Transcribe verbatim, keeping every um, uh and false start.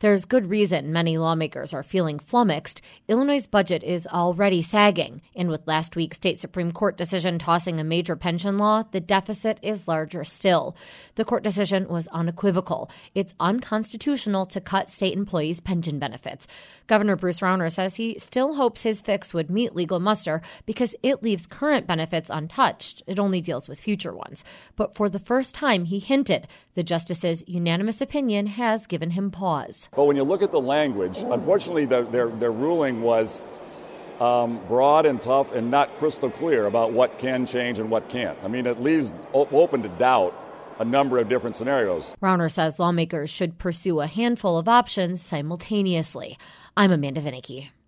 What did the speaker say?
There's good reason many lawmakers are feeling flummoxed. Illinois' budget is already sagging, and with last week's state Supreme Court decision tossing a major pension law, the deficit is larger still. The court decision was unequivocal. It's unconstitutional to cut state employees' pension benefits. Governor Bruce Rauner says he still hopes his fix would meet legal muster because it leaves current benefits untouched. It only deals with future ones. But for the first time, he hinted the justice's unanimous opinion has given him pause. But when you look at the language, unfortunately, the, their, their ruling was um, broad and tough and not crystal clear about what can change and what can't. I mean, it leaves op- open to doubt a number of different scenarios. Rauner says lawmakers should pursue a handful of options simultaneously. I'm Amanda Vinicky.